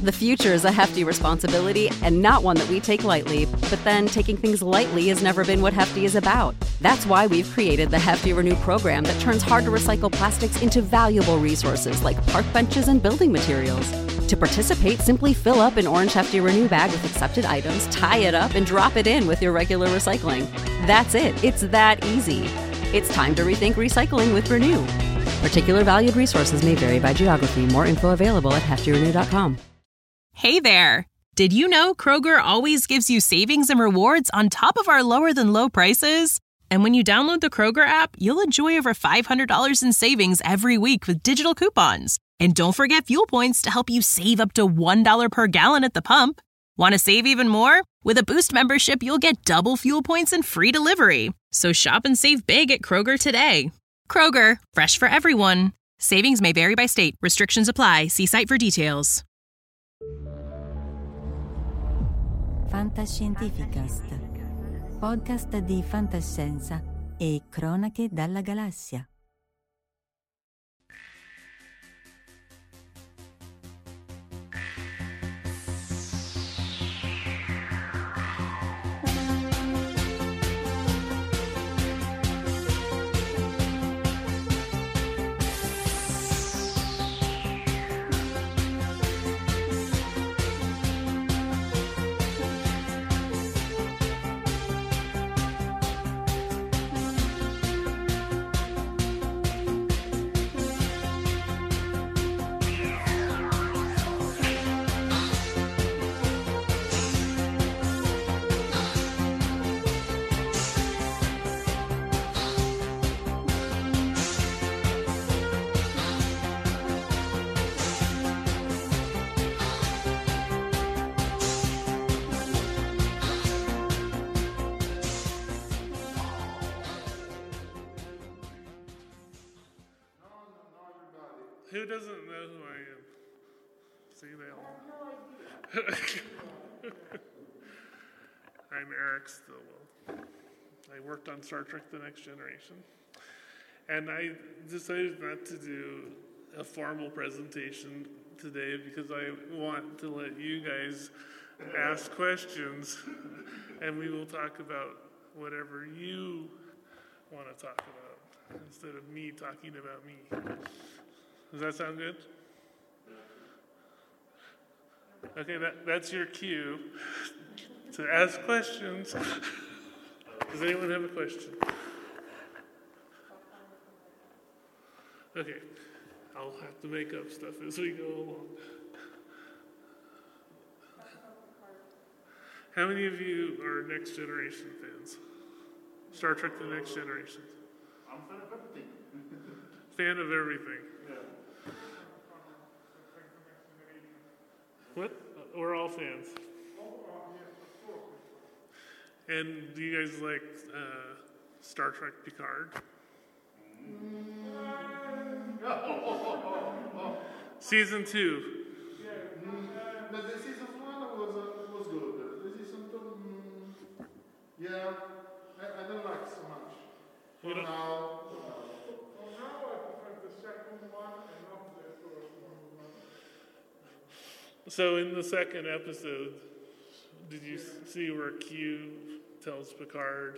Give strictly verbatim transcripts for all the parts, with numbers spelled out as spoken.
The future is a hefty responsibility and not one that we take lightly, but then taking things lightly has never been what Hefty is about. That's why we've created the Hefty Renew program that turns hard-to-recycle plastics into valuable resources like park benches and building materials. To participate, simply fill up an orange Hefty Renew bag with accepted items, tie it up, and drop it in with your regular recycling. That's it. It's that easy. It's time to rethink recycling with Renew. Particular valued resources may vary by geography. More info available at hefty renew dot com. Hey there! Did you know Kroger always gives you savings and rewards on top of our lower-than-low prices? And when you download the Kroger app, you'll enjoy over five hundred dollars in savings every week with digital coupons. And don't forget fuel points to help you save up to one dollar per gallon at the pump. Want to save even more? With a Boost membership, you'll get double fuel points and free delivery. So shop and save big at Kroger today. Kroger, fresh for everyone. Savings may vary by state. Restrictions apply. See site for details. Fantascientificast, podcast di fantascienza e cronache dalla galassia. Who doesn't know who I am? See, they all. I'm Eric Stillwell. I worked on Star Trek The Next Generation. And I decided not to do a formal presentation today because I want to let you guys ask questions and we will talk about whatever you want to talk about instead of me talking about me. Does that sound good? Okay, that, that's your cue to ask questions. Does anyone have a question? Okay, I'll have to make up stuff as we go along. How many of you are Next Generation fans? Star Trek The Next Generation. I'm fan of everything. Fan of everything. Yeah. What? We're all fans. And do you guys like uh, Star Trek Picard? Season two. Mm, but the season one was uh, was good. The season two, mm, yeah, I, I don't like so much. For You don't- now, So in the second episode, did you see where Q tells Picard?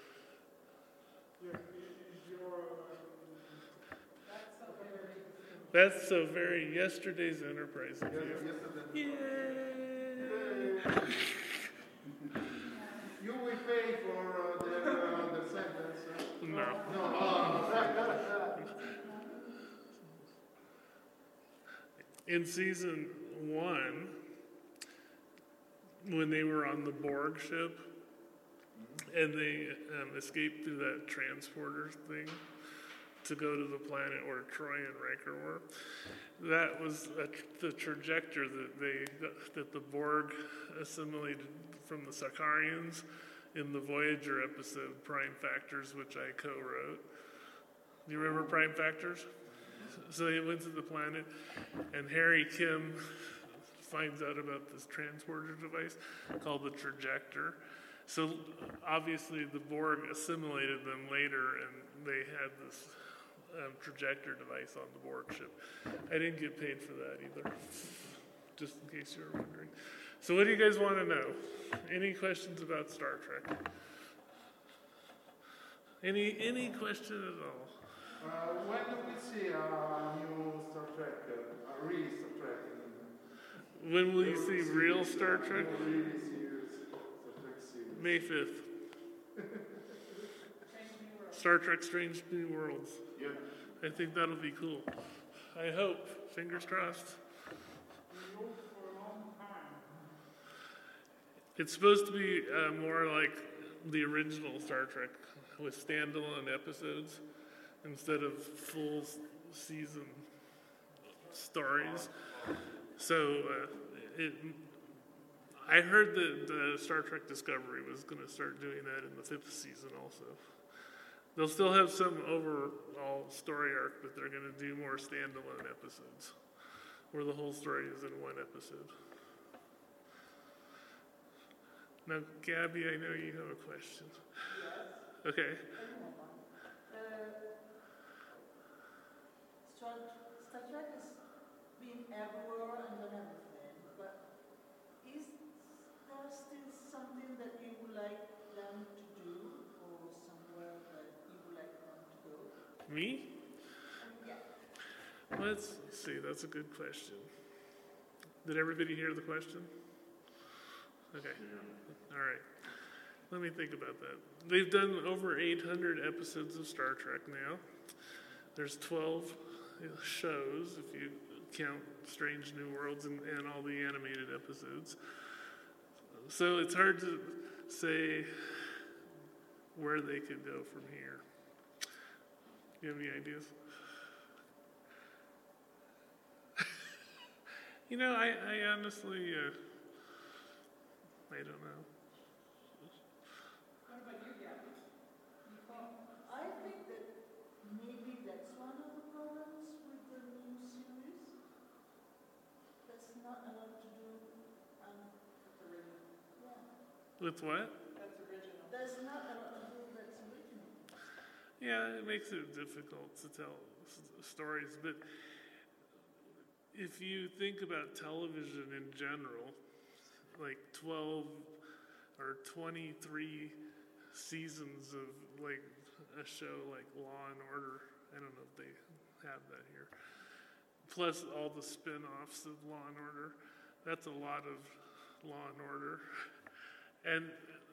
That's so very yesterday's Enterprise of you. you will pay for uh, their, uh, their sentence. Uh, No. no. Uh, In season one, when they were on the Borg ship and they um, escaped through that transporter thing to go to the planet where Troy and Riker were, that was a, the trajectory that they that the Borg assimilated from the Sakarians in the Voyager episode Prime Factors, which I co-wrote. Do you remember Prime Factors? So they went to the planet, and Harry Kim finds out about this transporter device called the Trajector. So obviously the Borg assimilated them later, and they had this um, Trajector device on the Borg ship. I didn't get paid for that either. just in case you were wondering. So what do you guys want to know? Any questions about Star Trek? Any any question at all? Uh, when do we see a new Star Trek, uh, a real Star Trek? When will you see real Star Trek? Really serious Star Trek series. May fifth. Star Trek Strange New Worlds. Yeah. I think that'll be cool. I hope. Fingers crossed. It's supposed to be uh, more like the original Star Trek with standalone episodes instead of full s- season stories. So uh, it, I heard that the Star Trek Discovery was going to start doing that in the fifth season also. They'll still have some overall story arc, but they're going to do more standalone episodes where the whole story is in one episode. Now, Gabby, I know you have a question. Yes. Okay. Uh, Star, Star Trek has been everywhere and done everything, but is there still something that you would like them to do, or somewhere that you would like them to go? Me? Um, yeah. Let's see. That's a good question. Did everybody hear the question? Okay. All right. Let me think about that. They've done over eight hundred episodes of Star Trek now. There's twelve shows, if you count Strange New Worlds and, and all the animated episodes. So it's hard to say where they could go from here. You have any ideas? You know, I, I honestly, uh, I don't know. What about you, Gabby? I think that maybe that's one of the problems with the new series. That's not a lot to do. Um, that's original. Yeah. With what? That's original. There's not a lot to do that's original. Yeah, it makes it difficult to tell s- stories, but if you think about television in general, like twelve or twenty-three seasons of like a show like Law and Order, I don't know if they have that here, plus all the spin-offs of Law and Order, that's a lot of Law and Order. And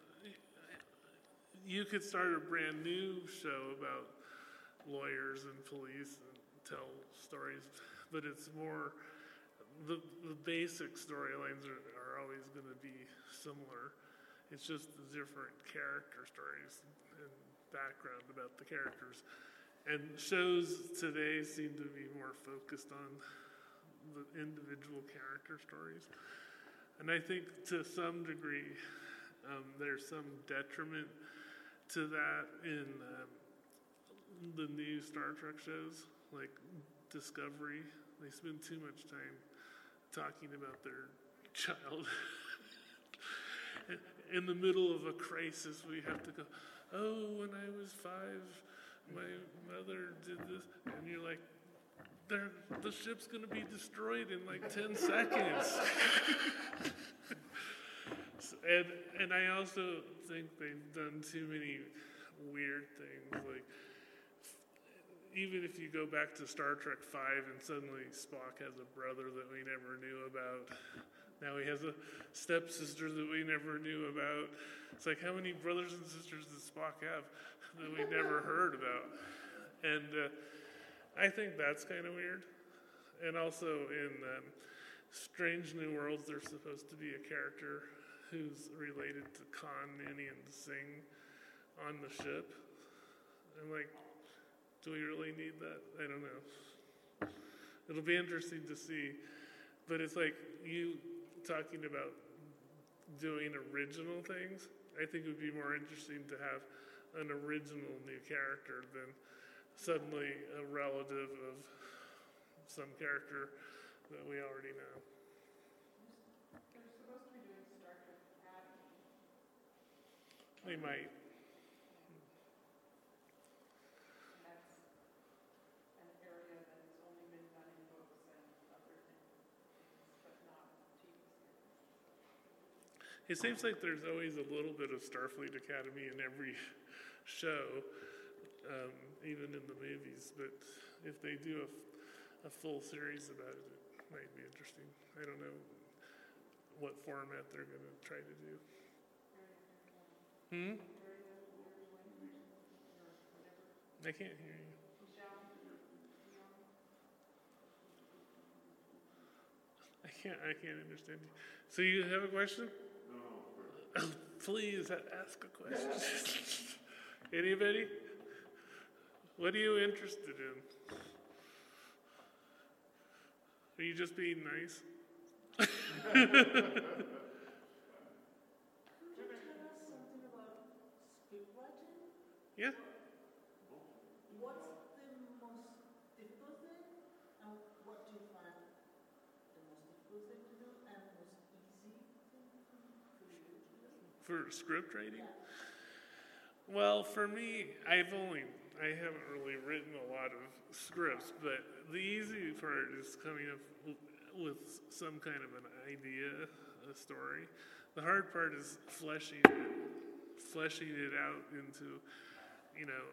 you could start a brand new show about lawyers and police and tell stories, but it's more, the, the basic storylines are, are always going to be similar. It's just the different character stories and background about the characters. And shows today seem to be more focused on the individual character stories. And I think to some degree, um, there's some detriment to that in um, the new Star Trek shows, like Discovery. They spend too much time talking about their child. In the middle of a crisis, we have to go, oh, when I was five, my mother did this. And you're like, They're, the ship's going to be destroyed in like ten seconds. and and I also think they've done too many weird things. Like, even if you go back to Star Trek five and suddenly Spock has a brother that we never knew about. Now he has a stepsister that we never knew about. It's like, how many brothers and sisters does Spock have that we never heard about? And uh, I think that's kind of weird. And also in um, Strange New Worlds, there's supposed to be a character who's related to Khan, Noonien, and Singh on the ship. I'm like, do we really need that? I don't know. It'll be interesting to see. But it's like you talking about doing original things. I think it would be more interesting to have an original new character than suddenly a relative of some character that we already know. They're supposed to be doing Star Trek Academy. They might. And that's an area that has only been done in books and other things, but not it seems like there's always a little bit of Starfleet Academy in every show, um, even in the movies. But if they do a, a full series about it, it might be interesting. I don't know what format they're going to try to do. Hmm? I can't hear you. I can't. I can't understand you. So you have a question? No. Please ask a question. Anybody? What are you interested in? Are you just being nice? Could you tell us something about script writing? Yeah. What's the most difficult thing, and what do you find the most difficult thing to do, and the most easy thing for you to do? For script writing? Yeah. Well, for me, I've only, I haven't really written a lot of scripts, but the easy part is coming up with some kind of an idea, a story. The hard part is fleshing it, fleshing it out into, you know,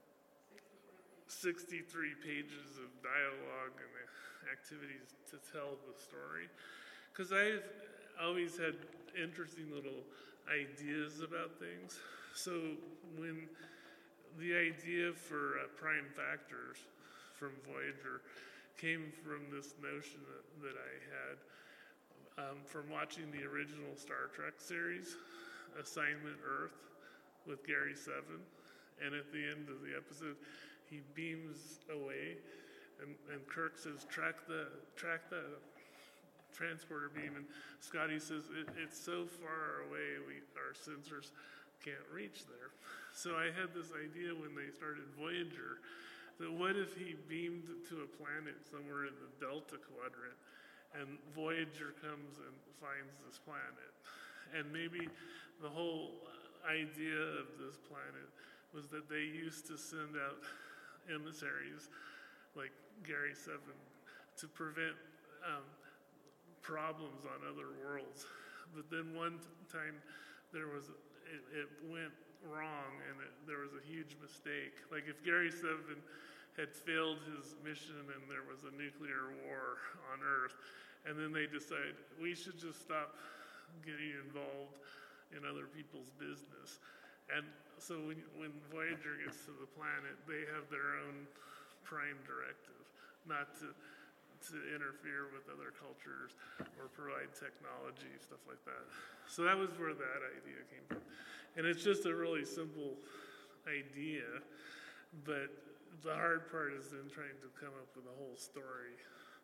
sixty-three pages of dialogue and activities to tell the story. Because I've always had interesting little ideas about things. So when the idea for uh, prime factors from Voyager came from this notion that, that I had um, from watching the original Star Trek series, Assignment Earth, with Gary Seven. And at the end of the episode, he beams away, and, and Kirk says, track the, track the transporter beam. And Scotty says, it, it's so far away, we, our sensors can't reach there. So I had this idea when they started Voyager, that what if he beamed to a planet somewhere in the Delta Quadrant, and Voyager comes and finds this planet. And maybe the whole idea of this planet was that they used to send out emissaries like Gary Seven to prevent um, problems on other worlds. But then one time there was, it, it went wrong, and it, there was a huge mistake. Like if Gary Seven had failed his mission and there was a nuclear war on Earth, and then they decide we should just stop getting involved in other people's business. And so when, when Voyager gets to the planet, they have their own prime directive, not to to interfere with other cultures or provide technology, stuff like that. So that was where that idea came from. And it's just a really simple idea, but the hard part is then trying to come up with a whole story,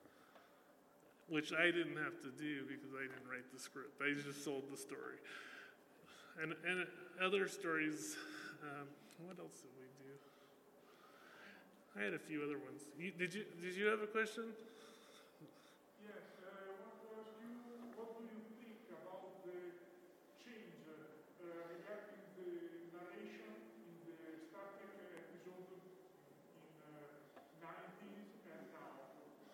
which I didn't have to do because I didn't write the script. I just sold the story. And and other stories, um, what else did we do? I had a few other ones. You, did you did you have a question? Yes, uh, I want to ask you, what do you think about the change uh, regarding the narration in the Star Trek episode in uh, nineties and now?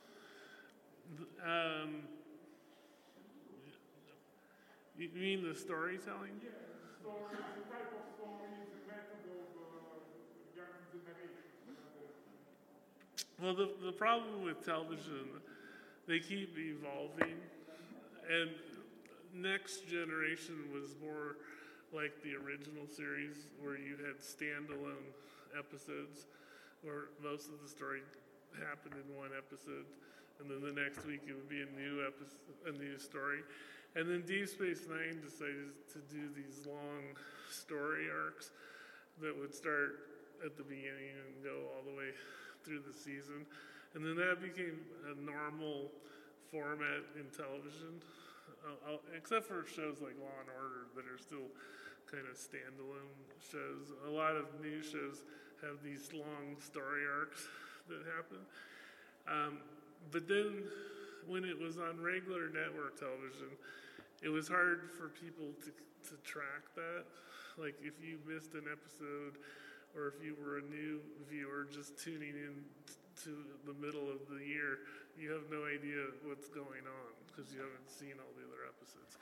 Um, you mean the storytelling? Yes, the story, the type of story, the method of uh, regarding the narration. Well, the, the problem with television, they keep evolving, and Next Generation was more like the original series where you had standalone episodes where most of the story happened in one episode, and then the next week it would be a new episode, a new story. And then Deep Space Nine decided to do these long story arcs that would start at the beginning and go all the way through the season. And then that became a normal format in television, uh, except for shows like Law and Order that are still kind of standalone shows. A lot of new shows have these long story arcs that happen. Um, but then when it was on regular network television, it was hard for people to, to track that. Like if you missed an episode, or if you were a new viewer just tuning in t- to the middle of the year, you have no idea what's going on because you haven't seen all the other episodes.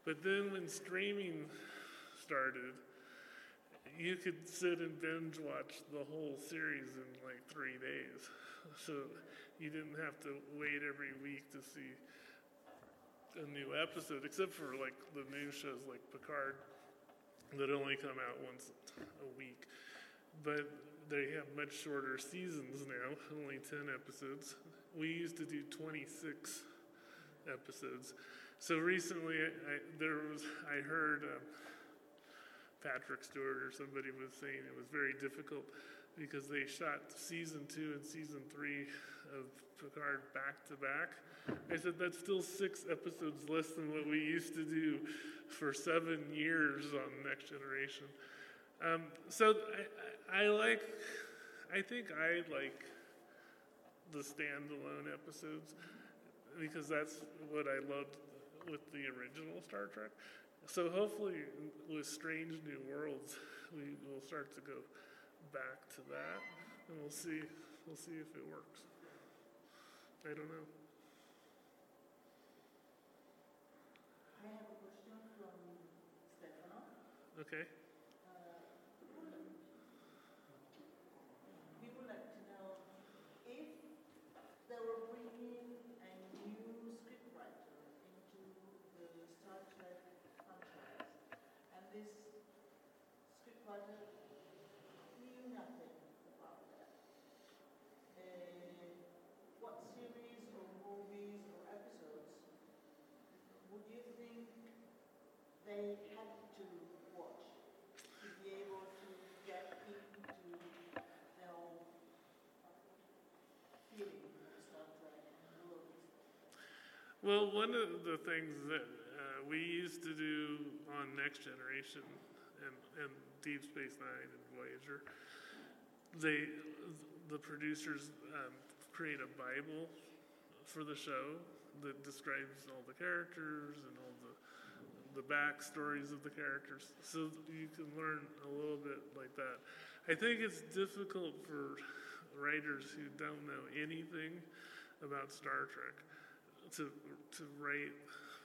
But then when streaming started, you could sit and binge watch the whole series in like three days. So you didn't have to wait every week to see a new episode, except for like the new shows like Picard that only come out once a week. But they have much shorter seasons now, only ten episodes. We used to do twenty-six episodes. So recently, I, there was I heard uh, Patrick Stewart or somebody was saying it was very difficult because they shot season two and season three of Picard back to back. I said that's still six episodes less than what we used to do for seven years on Next Generation. Um, so I, I like, I think I like the standalone episodes because that's what I loved with the original Star Trek. So hopefully with Strange New Worlds, we will start to go back to that, and we'll see, we'll see if it works. I don't know. I have a question from Stefano. Okay. Uh, we would like to know if they were bringing a new scriptwriter into the Star Trek franchise, and this scriptwriter knew nothing about that. Uh, what series or movies or episodes would you think they had to watch to be able to get into the whole feeling of Star Trek and movies? Well, one of the things that uh, we used to do on Next Generation and, and Deep Space Nine and Voyager, they, the producers um, create a Bible for the show that describes all the characters and all the the backstories of the characters, so you can learn a little bit like that. I think it's difficult for writers who don't know anything about Star Trek to to write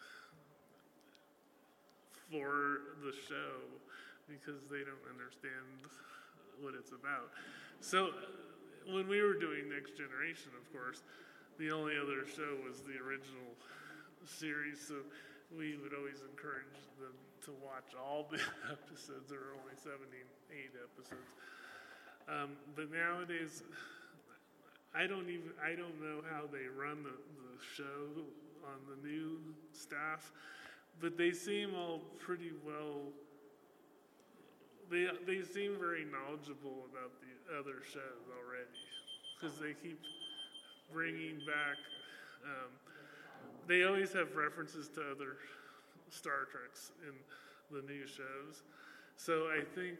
for the show because they don't understand what it's about. So when we were doing Next Generation, of course, the only other show was the original series, so we would always encourage them to watch all the episodes. There are only seventy-eight episodes. Um, but nowadays, I don't even, I don't know how they run the, the show on the new staff, but they seem all pretty well, they, they seem very knowledgeable about the other shows already, because they keep bringing back, um, they always have references to other Star Treks in the new shows. So I think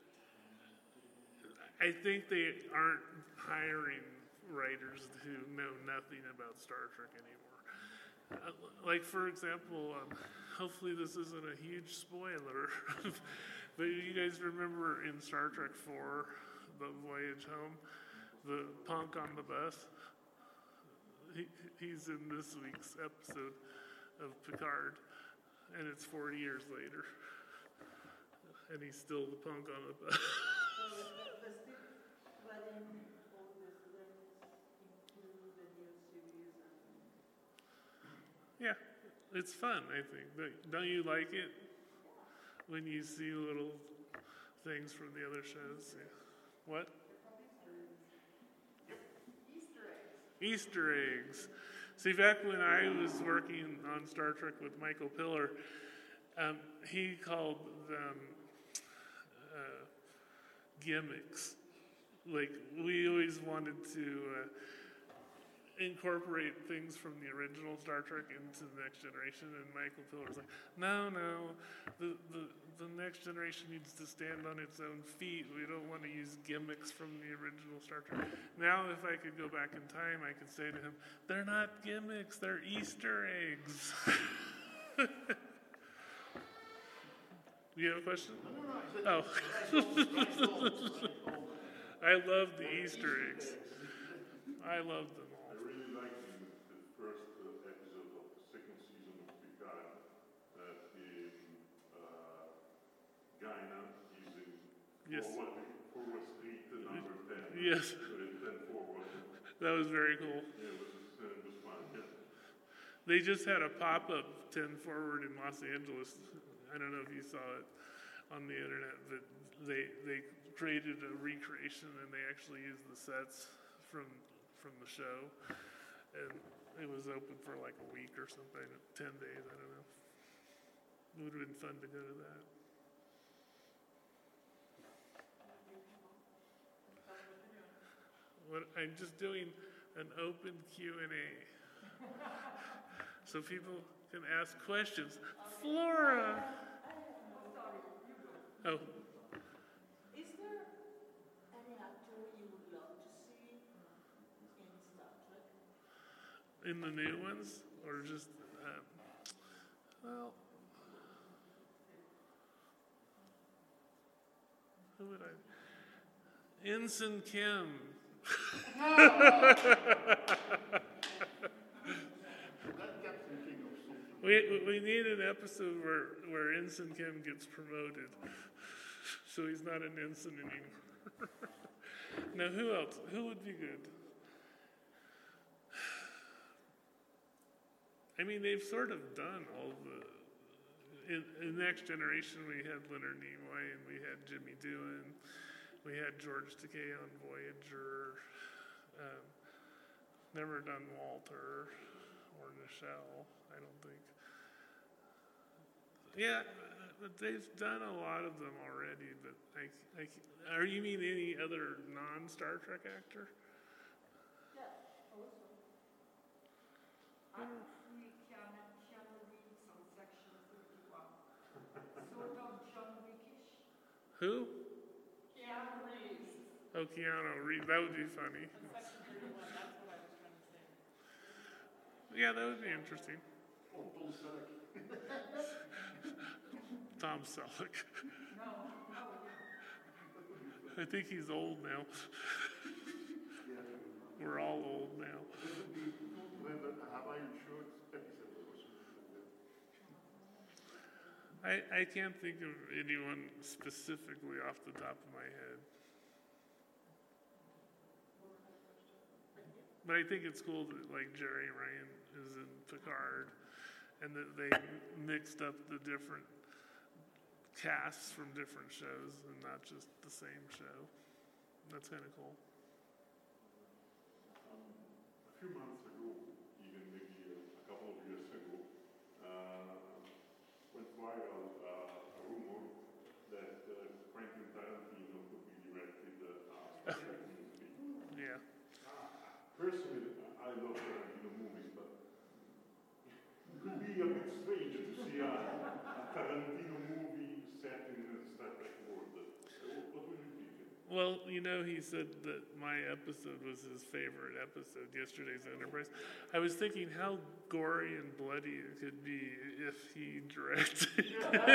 I think they aren't hiring writers who know nothing about Star Trek anymore. Uh, like, for example, um, hopefully this isn't a huge spoiler, but you guys remember in Star Trek four, The Voyage Home, the punk on the bus? He, he's in this week's episode of Picard, and it's forty years later, and he's still the punk on the bus. So the still writing all these links into the new series and Yeah, it's fun, I think. Don't you like it when you see little things from the other shows? Yeah. What? Easter eggs. See, back when I was working on Star Trek with Michael Piller, um, he called them uh, gimmicks. Like, we always wanted to uh, incorporate things from the original Star Trek into the Next Generation, and Michael Piller was like, no, no, the, the, the Next Generation needs to stand on its own feet. We don't want to use gimmicks from the original Star Trek. Now, if I could go back in time, I could say to him, they're not gimmicks, they're Easter eggs. You have a question? Oh. I love the Easter eggs. I love them all. I really liked the, the first uh, episode of the second season of Picard, that he Yes. For what, Forward Street, the number ten. Yes. So it's ten forward. That was very cool. Yeah, it was, uh, it was fun, yeah. They just had a pop-up ten Forward in Los Angeles. I don't know if you saw it on the internet, but they they created a recreation and they actually used the sets from from the show, and it was open for like a week or something, ten days. I don't know. It would have been fun to go to that. What I'm just doing an open Q and A, so people can ask questions. Flora. Oh. Is there any actor you would love to see in Star Trek? In the new ones, or just um, well, who would I? Ensign Kim. we we need an episode where where Ensign Kim gets promoted, so he's not an ensign anymore. Now, who else? Who would be good? I mean, they've sort of done all the. In, in Next Generation, we had Leonard Nimoy and we had Jimmy Doohan. We had George Takei on Voyager. Um, never done Walter or Nichelle, I don't think. Yeah, but they've done a lot of them already. But I, I, are you mean any other non-Star Trek actor? Yeah, also. I would see Keanu, Keanu Reeves on Section fifty-one. Sort of John Wickish. Who? Keanu Reeves. Oh, Keanu Reeves. That would be funny. Section thirty-one, that's what I was trying to say. Yeah, that would be interesting. Oh, Tom Selleck. Tom Selleck. No, no. I think he's old now. We're all old now. I, I can't think of anyone specifically off the top of my head. But I think it's cool that like Jerry Ryan is in Picard and that they mixed up the different casts from different shows and not just the same show. That's kind of cool. Um, a few months ago, even maybe a couple of years ago, uh, went viral uh, a rumor that uh, Quentin Tarantino could be directed uh, Star Trek movie. Yeah. Personally, I love Tarantino movies, but it could be a bit strange to see a, a Tarantino movie set in the Star Trek world. What would you think? Well, you know, he said that my episode was his favorite episode, Yesterday's Enterprise. I was thinking how gory and bloody it could be if he directed.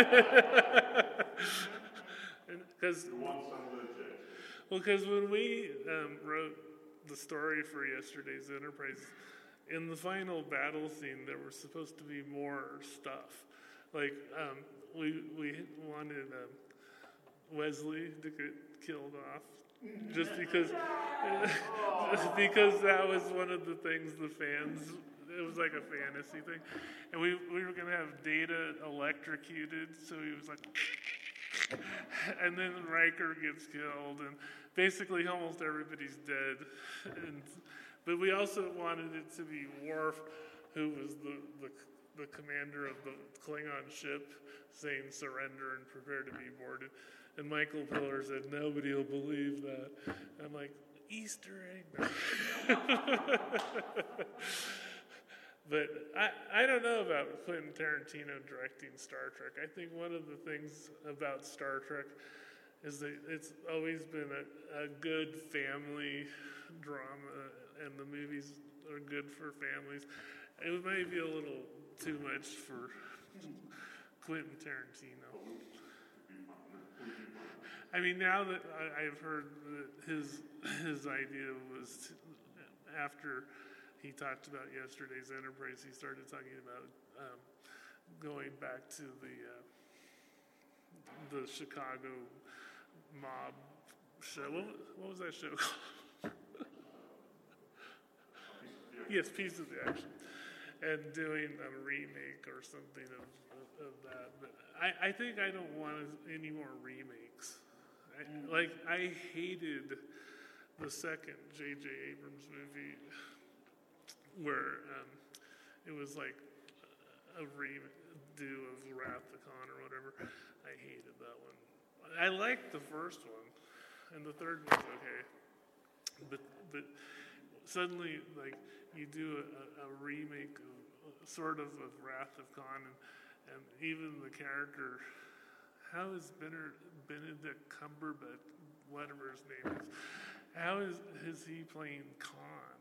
Because, well, because when we um, wrote the story for Yesterday's Enterprise, in the final battle scene, there was supposed to be more stuff. Like, um, we we wanted um, Wesley to get killed off, just because, just because that was one of the things the fans. It was like a fantasy thing, and we we were gonna have Data electrocuted, so he was like, and then Riker gets killed, and basically almost everybody's dead. And but we also wanted it to be Worf, who was the the, the commander of the Klingon ship, saying surrender and prepare to be boarded. And Michael Piller said, nobody will believe that. I'm like, Easter egg. But I, I don't know about Quentin Tarantino directing Star Trek. I think one of the things about Star Trek is that it's always been a, a good family drama, and the movies are good for families. It might be a little too much for Quentin Tarantino. I mean, now that I, I've heard that his his idea was to, after he talked about Yesterday's Enterprise, he started talking about um, going back to the uh, the Chicago mob show. What, what was that show called? Yes, Piece of the Action. And doing a remake or something of, of, of that. But I, I think I don't want any more remakes. I, like, I hated the second J J Abrams movie where um, it was like a redo of Wrath of Khan or whatever. I hated that one. I liked the first one, and the third one's okay. But but suddenly, like, you do a, a remake of, sort of of Wrath of Khan, and, and even the character, how is Benedict, Benedict Cumberbatch, whatever his name is, how is, is he playing Khan?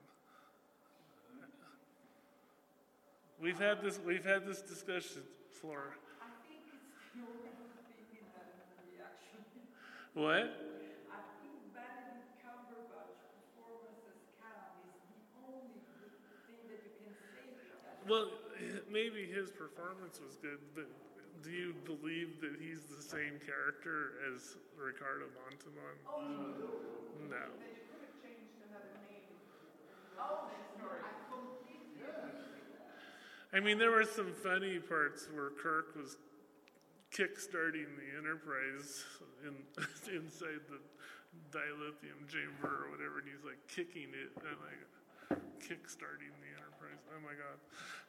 We've had this. We've had this discussion, Flora. I think it's the only thing in that movie, actually. What? I think Benedict Cumberbatch's performance as Khan is the only good thing that you can say about that. Well, maybe his performance was good, but do you believe that he's the same character as Ricardo Montalban? Oh, No. That you could have changed another name. oh, sorry. I completely agree with that. I mean, there were some funny parts where Kirk was kick-starting the Enterprise in, inside the dilithium chamber or whatever, and he's like kicking it, and like kick-starting the Enterprise. Oh my God.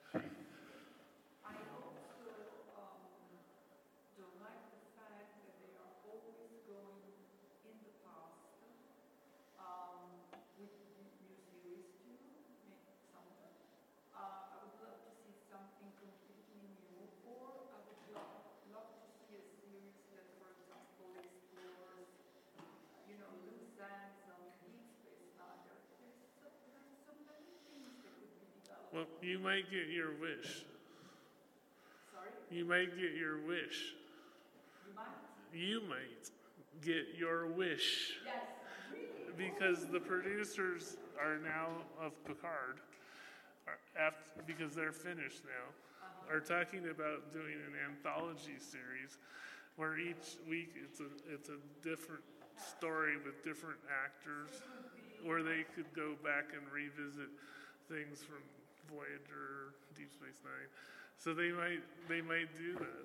I also um, don't like the fact that they are always going in the past um, with the new series too, maybe some of them. Uh, I would love to see something completely new, or I would love, love to see a series that, for example, explores, you know, loose ends on Deep Space Nine. There, there's, so, there's so many things that could be developed. Well, you might get your wish. Sorry? You might get your wish. You might? You might get your wish. Yes, really? Because the producers are now of Picard, are after, because they're finished now, Uh-huh. are talking about doing an anthology series where each week it's a it's a different story with different actors, where they could go back and revisit things from Voyager, Deep Space Nine. So they might they might do that.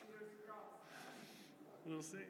We'll see.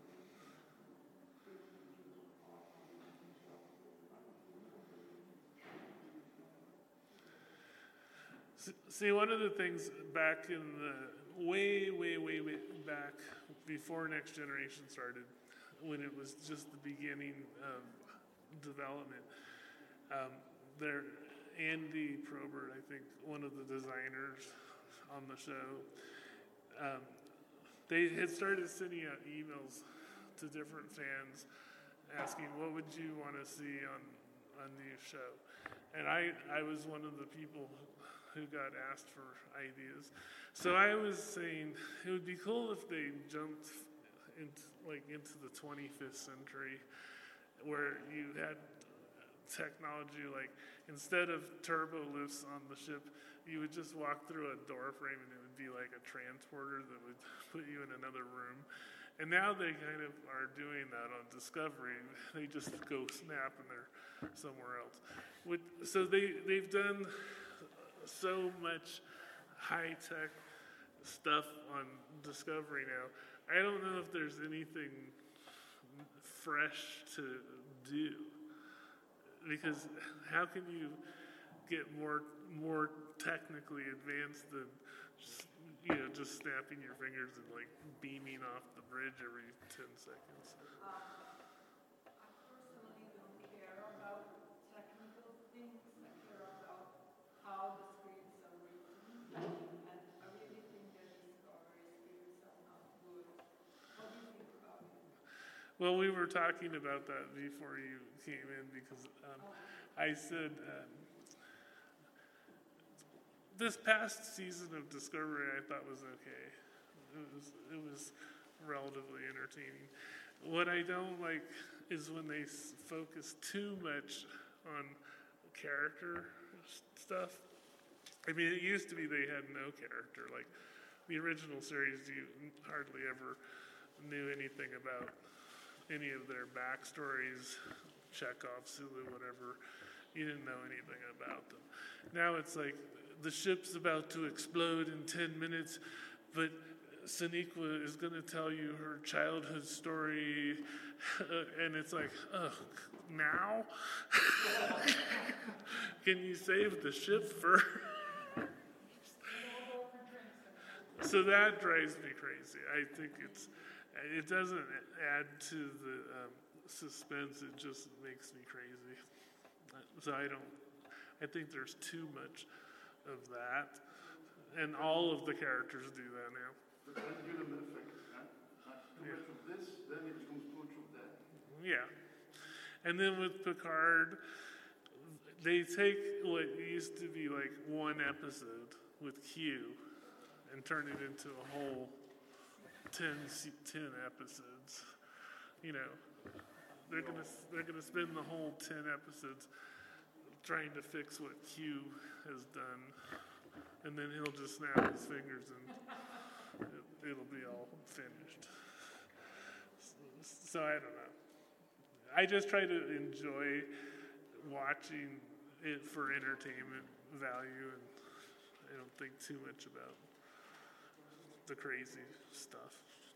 See, one of the things back in the way, way, way, way back before Next Generation started, when it was just the beginning of development, um, there, Andy Probert, I think, one of the designers on the show, um, they had started sending out emails to different fans asking, what would you want to see on a new show? And I, I was one of the people who got asked for ideas. So I was saying it would be cool if they jumped into, like, into the twenty-fifth century, where you had technology like, instead of turbo lifts on the ship, you would just walk through a door frame and it would be like a transporter that would put you in another room. And now they kind of are doing that on Discovery. They just go snap and they're somewhere else. With, so they, they've done so much high-tech stuff on Discovery now. I don't know if there's anything fresh to do, because how can you get more more technically advanced than just, you know, just snapping your fingers and like beaming off the bridge every ten seconds? Um, I personally don't care about technical things. I care about how the scripts are written, and I really think that Discovery scripts are not good. What do you think about it? Well, we were talking about that before you came in, because um, I said um, this past season of Discovery I thought was okay. It was it was relatively entertaining. What I don't like is when they s- focus too much on character s- stuff. I mean, it used to be they had no character. Like the original series, you hardly ever knew anything about any of their backstories, Chekhov, Sulu, whatever. You didn't know anything about them. Now it's like the ship's about to explode in ten minutes, but Sonequa is going to tell you her childhood story, and it's like, oh, now? Can you save the ship first? So that drives me crazy. I think it's, it doesn't add to the um, suspense, it just makes me crazy. So I don't, I think there's too much of that, and all of the characters do that now. But that's good effect. Huh? Too much of this, then it becomes too much of that. Yeah. And then with Picard, they take what used to be like one episode with Q and turn it into a whole ten, ten episodes. You know, they're gonna they're gonna spend the whole ten episodes trying to fix what Q has done, and then he'll just snap his fingers and it, it'll be all finished. So, so I don't know. I just try to enjoy watching it for entertainment value, and I don't think too much about the crazy stuff.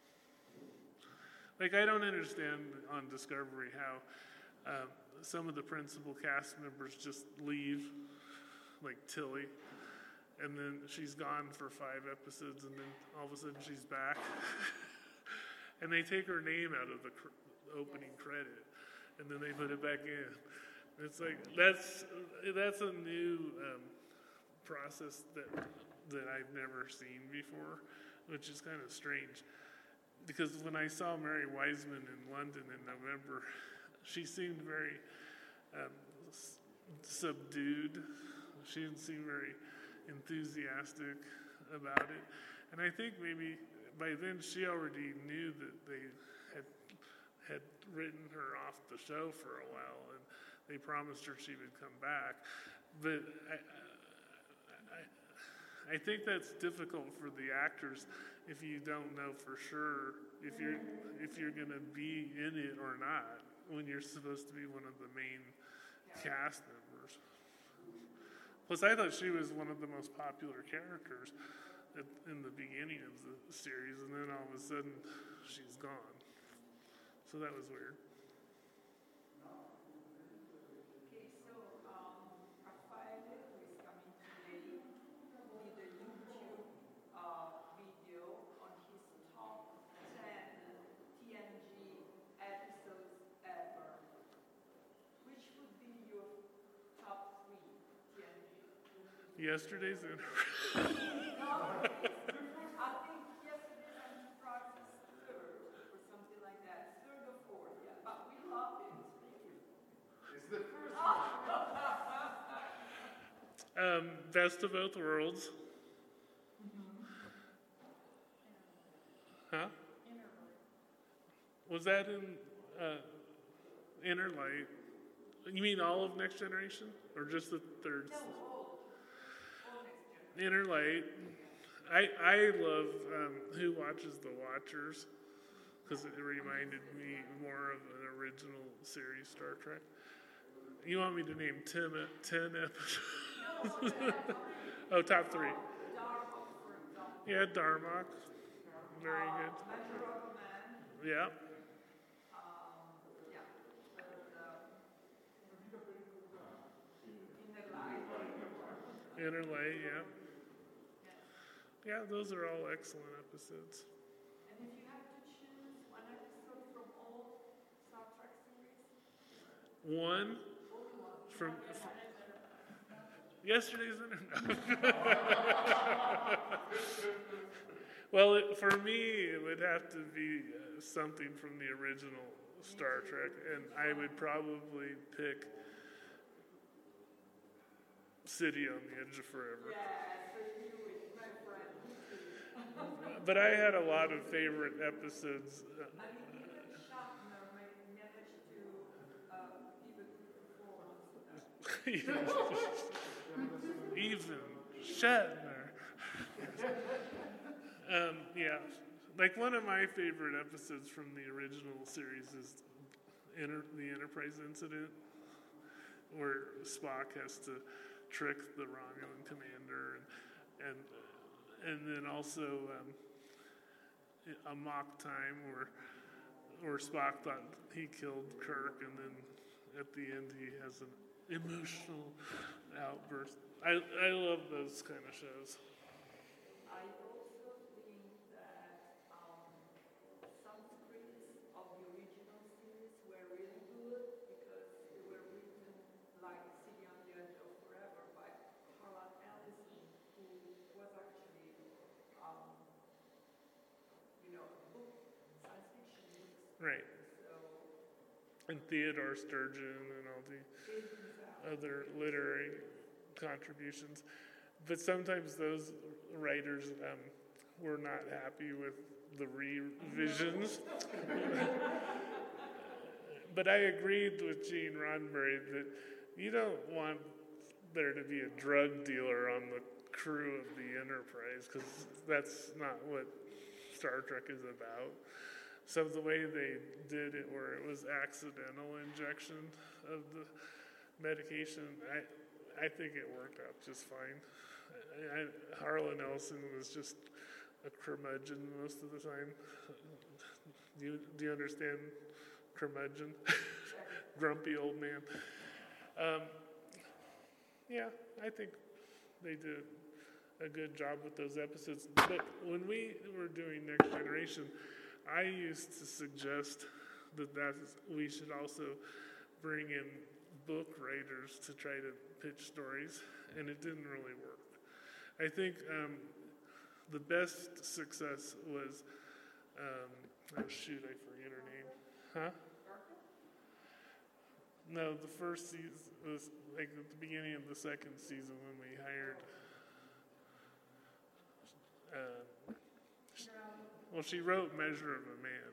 Like, I don't understand on Discovery how um, some of the principal cast members just leave, like Tilly, and then she's gone for five episodes, and then all of a sudden she's back. And they take her name out of the cr- opening credit, and then they put it back in. It's like, that's that's a new um, process that that I've never seen before, which is kind of strange. Because when I saw Mary Wiseman in London in November, she seemed very um, s- subdued. She didn't seem very enthusiastic about it. And I think maybe by then she already knew that they had had written her off the show for a while, and they promised her she would come back. But I, I, I think that's difficult for the actors if you don't know for sure if you're if you're going to be in it or not when you're supposed to be one of the main cast members. Plus, I thought she was one of the most popular characters at, in the beginning of the series, and then all of a sudden she's gone. So that was weird. Okay, so um, Rafael, who is coming today, did a YouTube uh, video on his top ten T N G episodes ever. Which would be your top three T N G? Yesterday's in. No, I think Yesterday's Enterprise is third or something like that. Third or fourth, yeah. But we love it. It's the first Um, Best of Both Worlds. Huh? Was that in uh, Inner Light? You mean all of Next Generation? Or just the third? Inner Light. I I love um, Who Watches the Watchers, because it reminded me more of an original series Star Trek. You want me to name ten, ten episodes? Oh, top three. Yeah, Darmok. Very good. Yeah. Inner Light, yeah. Yeah, those are all excellent episodes. And if you have to choose one episode from all Star Trek series? One from, from yesterday's internet. Well, it, for me, it would have to be uh, something from the original Star Trek, and I would probably pick City on the Edge of Forever. Yeah, so you would, my friend. But I had a lot of favorite episodes. Uh, I mean, even Shatner managed to uh, give a good performance. Even Shatner. um, yeah, like one of my favorite episodes from the original series is Enter- the Enterprise incident, where Spock has to trick the Romulan commander, and and, and then also um, a mock time where where Spock thought he killed Kirk, and then at the end he has an emotional outburst. I I love those kind of shows. I also think that um, some scripts of the original series were really good because they were written like City on the Edge of Forever by Harlan Ellison, who was actually, um, you know, a book, science fiction book. Right. So, And Theodore Sturgeon and all the other literary contributions. But sometimes those writers um, were not happy with the revisions. But I agreed with Gene Roddenberry that you don't want there to be a drug dealer on the crew of the Enterprise, because that's not what Star Trek is about. So the way they did it, where it was accidental injection of the medication, I I think it worked out just fine. I, I, Harlan Ellison was just a curmudgeon most of the time. Do you, do you understand curmudgeon? Grumpy old man. Um, yeah, I think they did a good job with those episodes. But when we were doing Next Generation, I used to suggest that that's, we should also bring in book writers to try to pitch stories, and it didn't really work. I think um, the best success was, um, oh shoot, I forget her name. Huh? No, the first season was like at the beginning of the second season when we hired. Uh, well, she wrote Measure of a Man.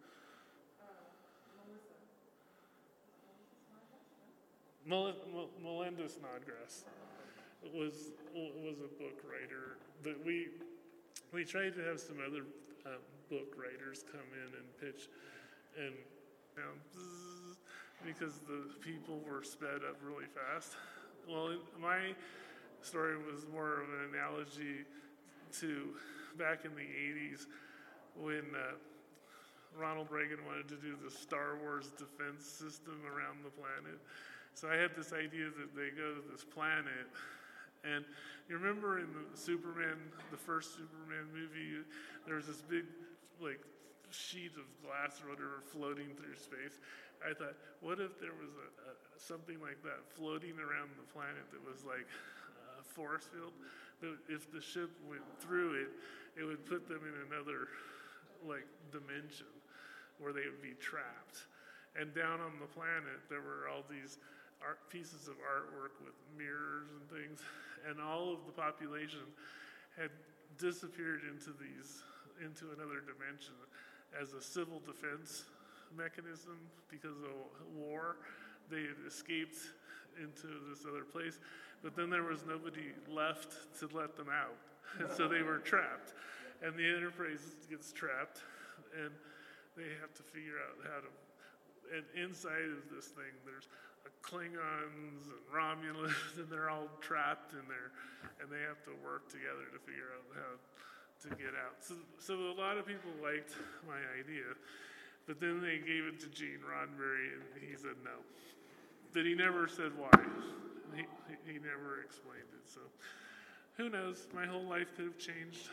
Mel- Mel- Melinda Snodgrass was was a book writer. That we we tried to have some other um, book writers come in and pitch, and you know, bzzz, because the people were sped up really fast. Well, it, my story was more of an analogy to back in the eighties when uh, Ronald Reagan wanted to do the Star Wars defense system around the planet. So I had this idea that they go to this planet, and you remember in the Superman, the first Superman movie, there was this big, like, sheet of glass or whatever floating through space. I thought, what if there was a, a something like that floating around the planet that was like a force field? That if the ship went through it, it would put them in another, like, dimension where they would be trapped. And down on the planet, there were all these art pieces of artwork with mirrors and things, and all of the population had disappeared into these into another dimension as a civil defense mechanism because of war. They had escaped into this other place, but then there was nobody left to let them out, and so they were trapped. And the Enterprise gets trapped, and they have to figure out how to. And inside of this thing, there's Klingons and Romulans, and they're all trapped in there, and they have to work together to figure out how to get out. So, so a lot of people liked my idea, but then they gave it to Gene Roddenberry, and he said no. But he never said why. He, he never explained it. So who knows? My whole life could have changed.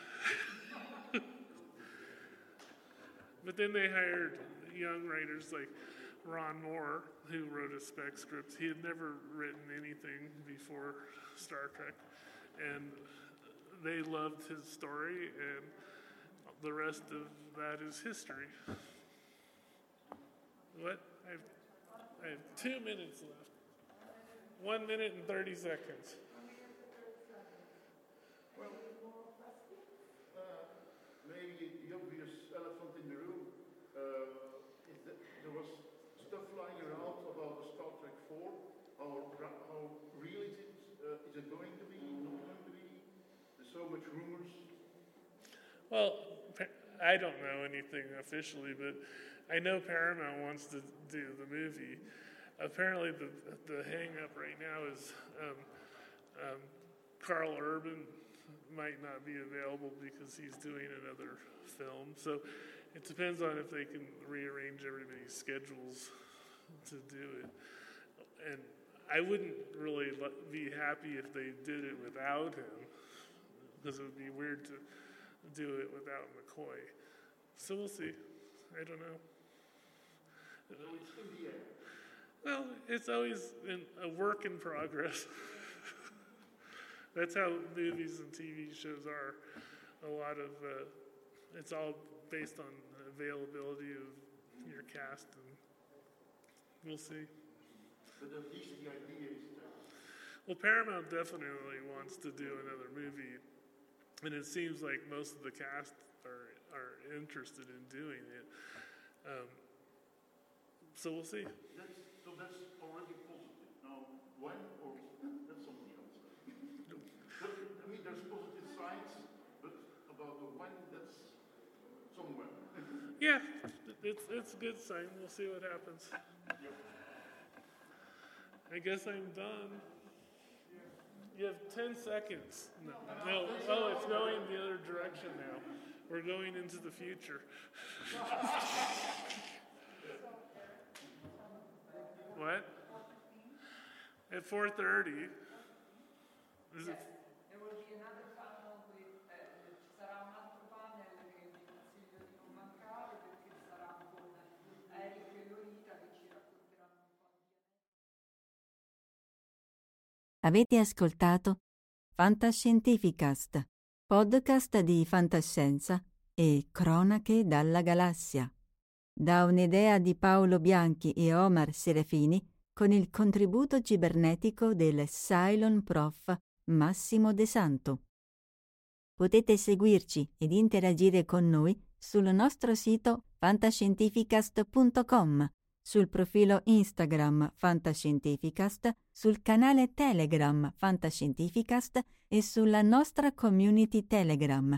But then they hired young writers like Ron Moore, who wrote a spec script. He had never written anything before Star Trek, and they loved his story, and the rest of that is history. What? I have, I have two minutes left. One minute and thirty seconds. Well, uh, maybe the obvious elephant in the room uh, is that there was stuff flying around about the Star Trek four. How, how real is it? Uh, is it going to be? Not going to be? There's so much rumors. Well, I don't know anything officially, but I know Paramount wants to do the movie. Apparently, the the hang-up right now is um, um, Carl Urban might not be available because he's doing another film. So it depends on if they can rearrange everybody's schedules to do it. And I wouldn't really be happy if they did it without him, because it would be weird to do it without McCoy. So we'll see. I don't know. So it's in the air. Well, it's always in a work in progress. That's how movies and T V shows are. A lot of, uh, it's all based on availability of your cast, and we'll see. But at least the idea is there. Well, Paramount definitely wants to do another movie, and it seems like most of the cast are are interested in doing it. Um, so we'll see. That's, so that's already positive. Now, when or that's something else. I mean, there's positive signs, but about the when, that's somewhere. Yeah, it's it's a good sign. We'll see what happens. I guess I'm done. You have ten seconds. No, no. Oh, it's going the other direction now. We're going into the future. What? At four thirty. Is it? There will be another panel with, uh, ci sarà un altro panel che vi consiglio di non mancare, perché sarà con Eric e Lorita che ci racconteranno un po' di... Avete ascoltato Fantascientificast, podcast di fantascienza e cronache dalla galassia, da un'idea di Paolo Bianchi e Omar Serafini con il contributo cibernetico del Cylon Prof Massimo De Santo. Potete seguirci ed interagire con noi sul nostro sito fantascientificast punto com, sul profilo Instagram Fantascientificast, sul canale Telegram Fantascientificast e sulla nostra community Telegram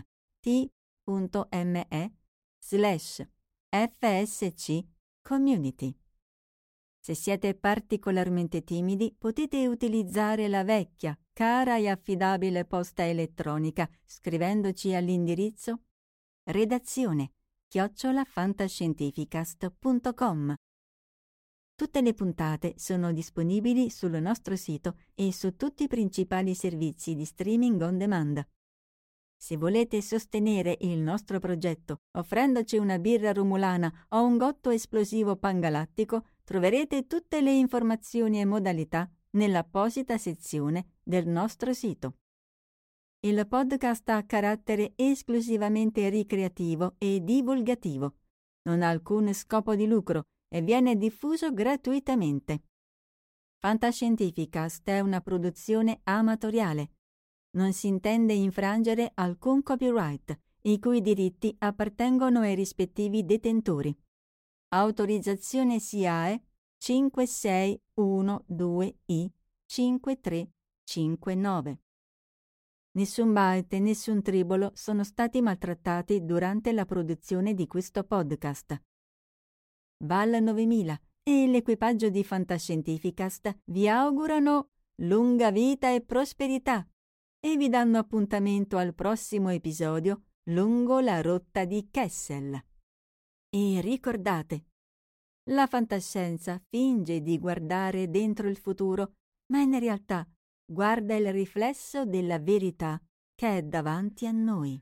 t.me slash fsc community. Se siete particolarmente timidi, potete utilizzare la vecchia, cara e affidabile posta elettronica scrivendoci all'indirizzo redazione chiocciola fantascientificast punto com. Tutte le puntate sono disponibili sul nostro sito e su tutti i principali servizi di streaming on demand. Se volete sostenere il nostro progetto offrendoci una birra rumulana o un gotto esplosivo pangalattico, troverete tutte le informazioni e modalità nell'apposita sezione del nostro sito. Il podcast ha carattere esclusivamente ricreativo e divulgativo. Non ha alcun scopo di lucro e viene diffuso gratuitamente. Fantascientificast è una produzione amatoriale. Non si intende infrangere alcun copyright, i cui diritti appartengono ai rispettivi detentori. Autorizzazione S I A E cinque sei uno due I cinque tre cinque nove. Nessun byte e nessun tribolo sono stati maltrattati durante la produzione di questo podcast. Val novemila e l'equipaggio di Fantascientificast vi augurano lunga vita e prosperità e vi danno appuntamento al prossimo episodio lungo la rotta di Kessel. E ricordate, la fantascienza finge di guardare dentro il futuro, ma in realtà guarda il riflesso della verità che è davanti a noi.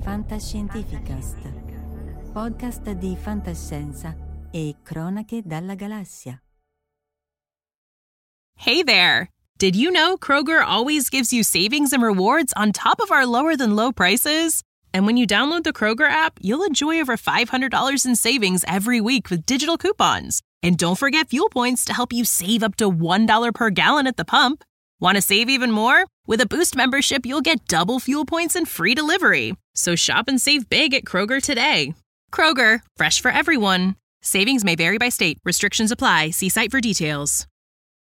Fantascientificast, podcast di fantascienza e cronache dalla galassia. Hey there! Did you know Kroger always gives you savings and rewards on top of our lower than low prices? And when you download the Kroger app, you'll enjoy over five hundred dollars in savings every week with digital coupons. And don't forget fuel points to help you save up to one dollar per gallon at the pump. Want to save even more? With a Boost membership, you'll get double fuel points and free delivery. So shop and save big at Kroger today. Kroger, fresh for everyone. Savings may vary by state. Restrictions apply. See site for details.